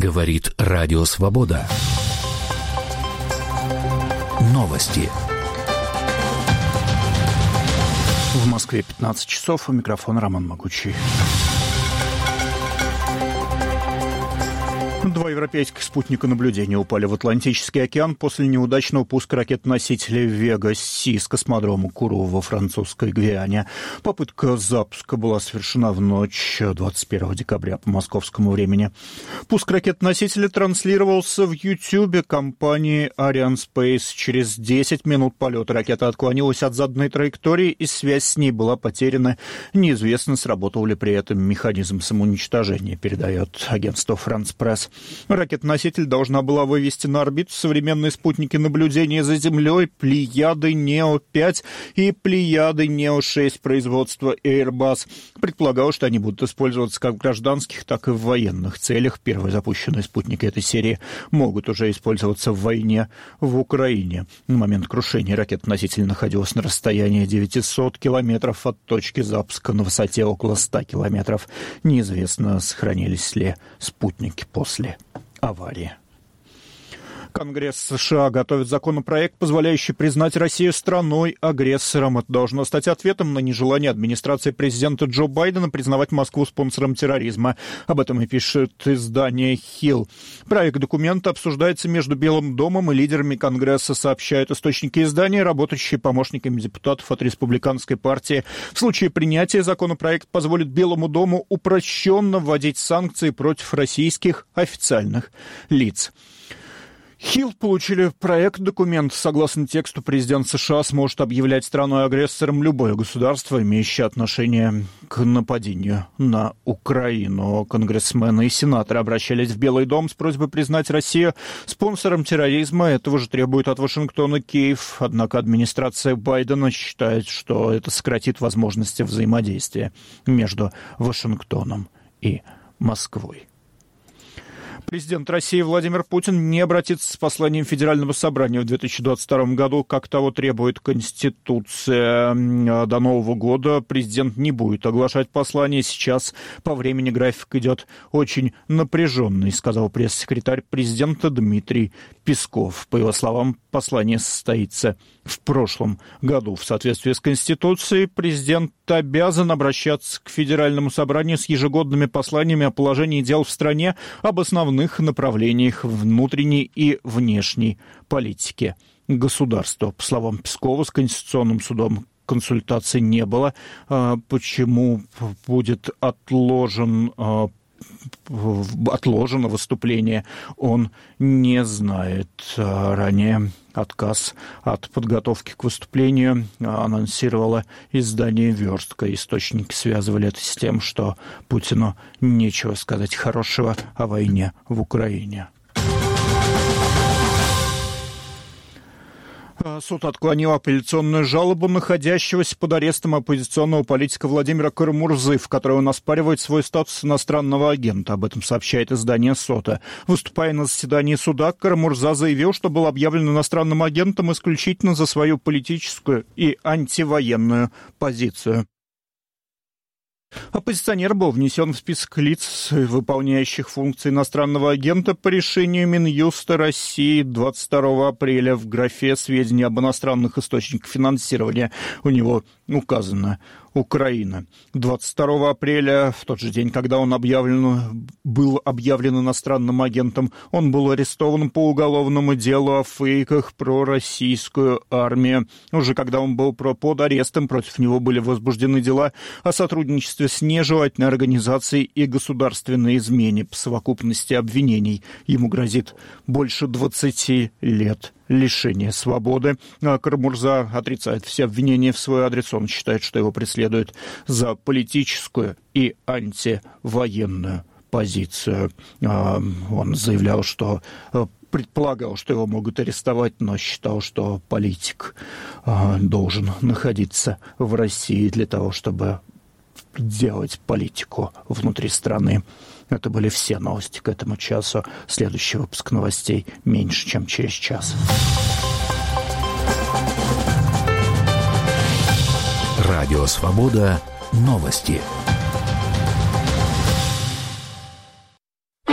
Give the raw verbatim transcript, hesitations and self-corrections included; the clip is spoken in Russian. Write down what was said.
Говорит Радио Свобода. Новости. В Москве пятнадцать часов. У микрофона Роман Могучий. Два европейских спутника наблюдения упали в Атлантический океан после неудачного пуска ракет-носителей Вега-Си с космодрома Куру во французской Гвиане. Попытка запуска была совершена в ночь двадцать первого декабря по московскому времени. Пуск ракет-носителя транслировался в Ютьюбе компании Arianespace. Через десять минут полета ракета отклонилась от заданной траектории, и связь с ней была потеряна. Неизвестно, сработал ли при этом механизм самоуничтожения, передает агентство France Press. Ракета-носитель должна была вывести на орбиту современные спутники наблюдения за Землей Плеяды Нео пять и Плеяды Нео шесть производства Airbus. Предполагалось, что они будут использоваться как в гражданских, так и в военных целях. Первые запущенные спутники этой серии могут уже использоваться в войне в Украине. На момент крушения ракета-носитель находилась на расстоянии девятьсот километров от точки запуска, на высоте около ста километров. Неизвестно, сохранились ли спутники после аварии. Конгресс США готовит законопроект, позволяющий признать Россию страной-агрессором. Это должно стать ответом на нежелание администрации президента Джо Байдена признавать Москву спонсором терроризма. Об этом и пишет издание Hill. Проект документа обсуждается между Белым домом и лидерами Конгресса, сообщают источники издания, работающие помощниками депутатов от Республиканской партии. В случае принятия законопроект позволит Белому дому упрощенно вводить санкции против российских официальных лиц. Хилл получили проект документа. Согласно тексту, президент США сможет объявлять страной-агрессором любое государство, имеющее отношение к нападению на Украину. Конгрессмены и сенаторы обращались в Белый дом с просьбой признать Россию спонсором терроризма. Этого же требует от Вашингтона Киев. Однако администрация Байдена считает, что это сократит возможности взаимодействия между Вашингтоном и Москвой. Президент России Владимир Путин не обратится с посланием Федерального собрания в две тысячи двадцать втором году, как того требует Конституция. До Нового года президент не будет оглашать послание. Сейчас по времени график идет очень напряженный, сказал пресс-секретарь президента Дмитрий Песков. По его словам, послание состоится в прошлом году. В соответствии с Конституцией президент обязан обращаться к Федеральному собранию с ежегодными посланиями о положении дел в стране, об основных направлениях внутренней и внешней политики государства. По словам Пескова, с Конституционным судом консультаций не было. Почему будет отложен отложено выступление, он не знает. Ранее отказ от подготовки к выступлению анонсировало издание «Верстка». Источники связывали это с тем, что Путину нечего сказать хорошего о войне в Украине. Суд отклонил апелляционную жалобу находящегося под арестом оппозиционного политика Владимира Кара-Мурзы, в которой он оспаривает свой статус иностранного агента. Об этом сообщает издание «Сота». Выступая на заседании суда, Кара-Мурза заявил, что был объявлен иностранным агентом исключительно за свою политическую и антивоенную позицию. Оппозиционер был внесен в список лиц, выполняющих функции иностранного агента по решению Минюста России двадцать второго апреля. В графе «Сведения об иностранных источниках финансирования» у него указано Украина. двадцать второго апреля, в тот же день, когда он объявлен, был объявлен иностранным агентом, он был арестован по уголовному делу о фейках про российскую армию. Уже когда он был под арестом, против него были возбуждены дела о сотрудничестве с нежелательной организацией и государственной измене. По совокупности обвинений ему грозит больше двадцати лет лишения свободы. Кара-Мурза отрицает все обвинения в свой адрес. Он считает, что его преследуют за политическую и антивоенную позицию. Он заявлял, что предполагал, что его могут арестовать, но считал, что политик должен находиться в России для того, чтобы делать политику внутри страны. Это были все новости к этому часу. Следующий выпуск новостей меньше, чем через час. Радио «Свобода». Новости.